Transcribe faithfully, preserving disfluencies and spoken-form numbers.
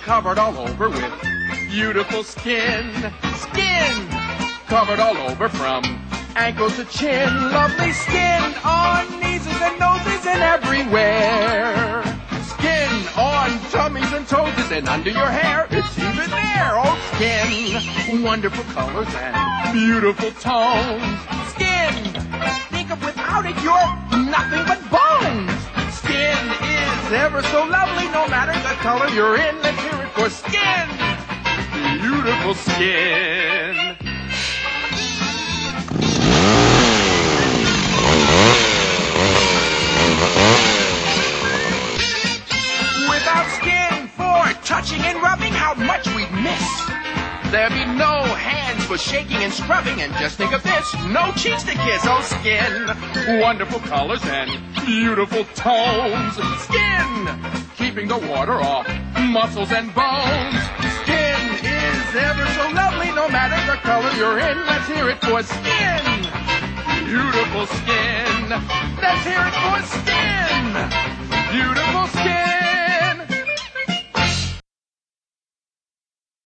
covered all over with beautiful skin. Skin covered all over from ankle to chin. Lovely skin on knees and noses and everywhere. Skin on tummies and toes and under your hair. It's even there. Oh, skin. Wonderful colors and beautiful tones. Skin. Think of without it, you're nothing but bones. Skin is ever so lovely no matter the color you're in. Let's hear it for skin. Beautiful skin. Without skin for touching and rubbing, how much we'd miss. There'd be no hands for shaking and scrubbing, and just think of this, no cheeks to kiss. Oh, skin, wonderful colors and beautiful tones. Skin, keeping the water off muscles and bones. Skin is ever so lovely no matter the color you're in. Let's hear it for skin. Beautiful skin. Let's hear it for skin.